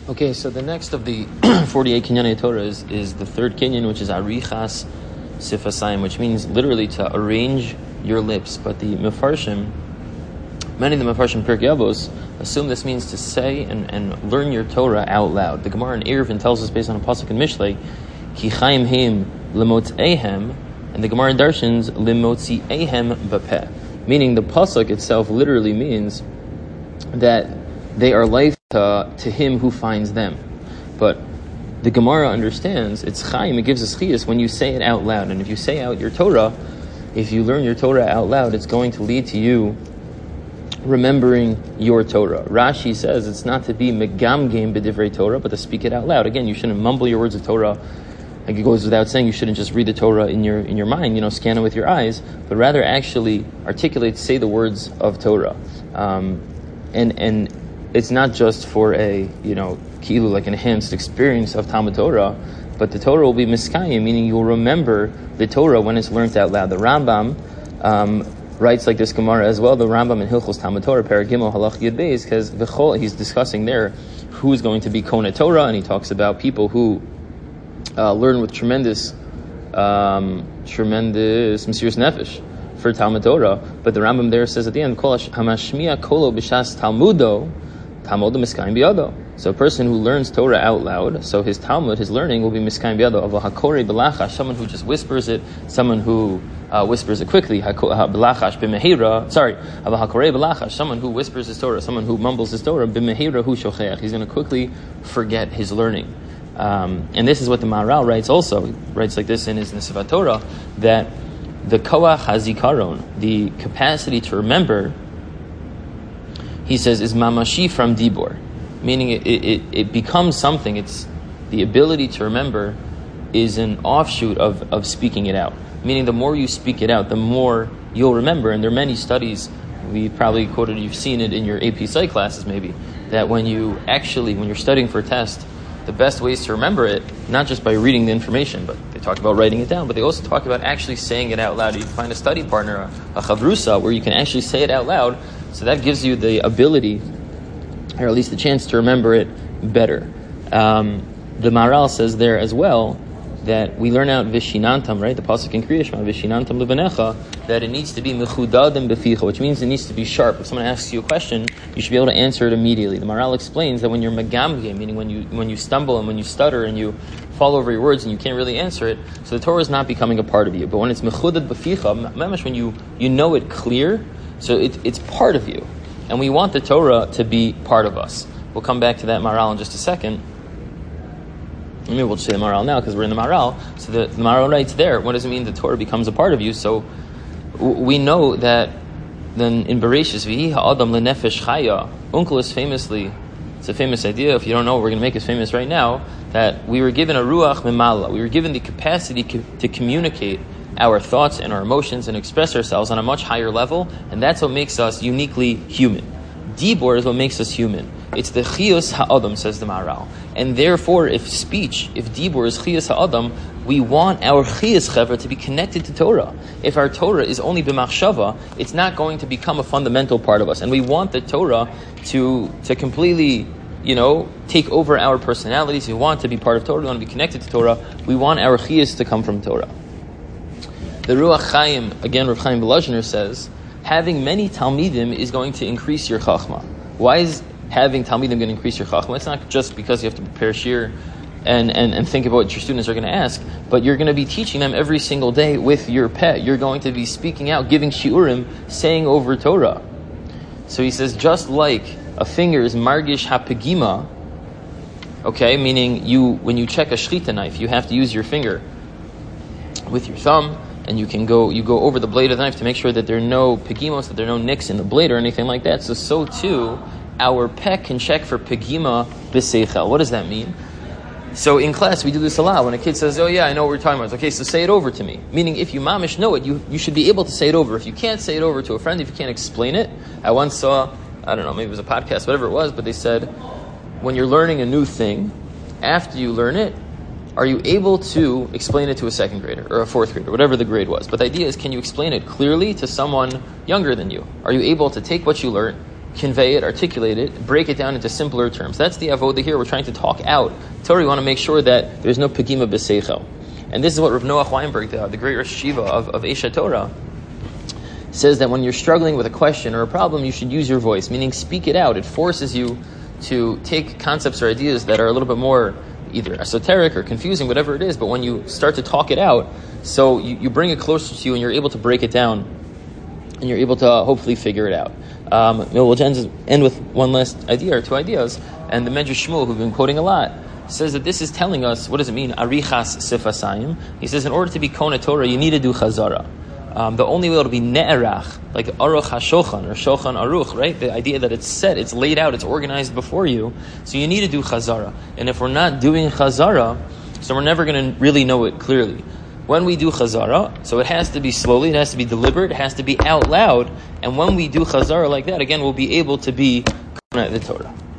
Okay, so the next of the 48 Kinyanei Torah is the third Kinyan, which is Arichas Sifasayim, which means literally to arrange your lips. But the Mefarshim, many of the Mefarshim Pirkei Avos, assume this means to say and learn your Torah out loud. The Gemara in Eruvin tells us based on a pasuk in Mishlei, Ki Chaim Heim Lemotzehem, and the Gemara in Darshans Lemotzehem Bapeh. Meaning the pasuk itself literally means that they are life to him who finds them. But the Gemara understands it's Chaim, it gives us chiyus when you say it out loud. And if you say out your Torah, if you learn your Torah out loud, it's going to lead to you remembering your Torah. Rashi says it's not to be megamgem b'divrei Torah, but to speak it out loud. Again, you shouldn't mumble your words of Torah. Like it goes without saying, you shouldn't just read the Torah in your mind, scan it with your eyes, but rather actually articulate, say the words of Torah. And it's not just for a, kilu, like enhanced experience of Talmud Torah, but the Torah will be miskayim, meaning you'll remember the Torah when it's learned out loud. The Rambam writes like this Gemara as well, the Rambam in Hilchos Talmud Torah, Perek Gimel, Halach Yud Beis, because he's discussing there who's going to be Konei Torah, and he talks about people who learn with tremendous Mesiras Nefesh for Talmud Torah. But the Rambam there says at the end, Kol hamashmiya kolo b'shas Talmudo, Talmud miskayim biyado. So a person who learns Torah out loud, so his Talmud, his learning will be miskayim biyado. Of a hakore b'lachash, someone who just whispers it, someone who whispers it quickly. B'lachash b'mehira. Sorry, of a hakore b'lachash, someone who whispers his Torah, someone who mumbles his Torah. B'mehira hu shocheach. He's going to quickly forget his learning. And this is what the Maharal writes also. He writes like this in his Nesivot Torah, that the koach hazikaron, the capacity to remember, he says, is mamashi from dibor, meaning it becomes something. It's the ability to remember is an offshoot of speaking it out. Meaning the more you speak it out, the more you'll remember. And there are many studies, we probably quoted, you've seen it in your AP Psych classes maybe, that when you're studying for a test, the best ways to remember it, not just by reading the information, but they talk about writing it down, but they also talk about actually saying it out loud. You can find a study partner, a chavrusa, where you can actually say it out loud, so that gives you the ability, or at least the chance to remember it better. The Maharal says there as well that we learn out vishinantam, right? The pasuk in Kriya Shema, vishinantam levanecha, that it needs to be mechudadim beficha, which means it needs to be sharp. If someone asks you a question, you should be able to answer it immediately. The Maharal explains that when you're megamgem, meaning when you stumble and when you stutter and you fall over your words and you can't really answer it, so the Torah is not becoming a part of you. But when it's mechudad beficha, mamash, when you know it clear, so it's part of you. And we want the Torah to be part of us. We'll come back to that Maharal in just a second. Maybe we'll just say the Maharal now because we're in the Maharal. So the Maharal writes there, what does it mean the Torah becomes a part of you? So we know that then in Bereshis, V'hi ha'adam lenefesh chaya, Onkelos famously, it's a famous idea, if you don't know, we're going to make it famous right now, that we were given a ruach mimala. We were given the capacity to communicate our thoughts and our emotions and express ourselves on a much higher level, and that's what makes us uniquely human. Dibor is what makes us human. It's the chiyus ha'adam, says the Maharal. And therefore, if dibor is chiyus ha'adam, we want our chiyus chevra to be connected to Torah. If our Torah is only b'machshava, it's not going to become a fundamental part of us. And we want the Torah to completely, take over our personalities. We want to be part of Torah. We want to be connected to Torah. We want our chiyus to come from Torah. The Ruach Chaim, again, Rav Chaim Volozhiner says, having many Talmidim is going to increase your Chachma. Why is having Talmidim going to increase your Chachma? It's not just because you have to prepare shir and think about what your students are going to ask, but you're going to be teaching them every single day with your pet. You're going to be speaking out, giving shiurim, saying over Torah. So he says, just like a finger is margish hapegima, okay, meaning when you check a shchita knife, you have to use your finger with your thumb, and you go over the blade of the knife to make sure that there are no pegimos, that there are no nicks in the blade or anything like that. So too, our pet can check for pegima b'seichel. What does that mean? So in class, we do this a lot. When a kid says, oh yeah, I know what we're talking about. Okay, so say it over to me. Meaning, if you mamish know it, you should be able to say it over. If you can't say it over to a friend, if you can't explain it, I once saw, I don't know, maybe it was a podcast, whatever it was, but they said, when you're learning a new thing, after you learn it, are you able to explain it to a second grader or a fourth grader, whatever the grade was? But the idea is, can you explain it clearly to someone younger than you? Are you able to take what you learned convey it, articulate it, break it down into simpler terms. That's the avoda here. We're trying to talk out Torah. We want to make sure that there's no pegima b'seichel. And this is what Rav Noach Weinberg, the great Rosh Yeshiva of Eshet Torah, says, that when you're struggling with a question or a problem, you should use your voice, meaning speak it out. It forces you to take concepts or ideas that are a little bit more either esoteric or confusing, whatever it is, but when you start to talk it out, so you bring it closer to you and you're able to break it down and you're able to hopefully figure it out. We'll end with one last idea or two ideas, and the Medrash Shmuel, who've been quoting a lot, says that this is telling us, what does it mean? Arichas sifasayim. He says in order to be Kona Torah, you need to do chazara. The only way it'll be ne'erach, like aruch hashochan or shochan aruch, right? The idea that it's set, it's laid out, it's organized before you. So you need to do chazara. And if we're not doing chazara, so we're never going to really know it clearly. When we do chazara, so it has to be slowly, it has to be deliberate, it has to be out loud. And when we do chazara like that, again, we'll be able to be Kona the Torah.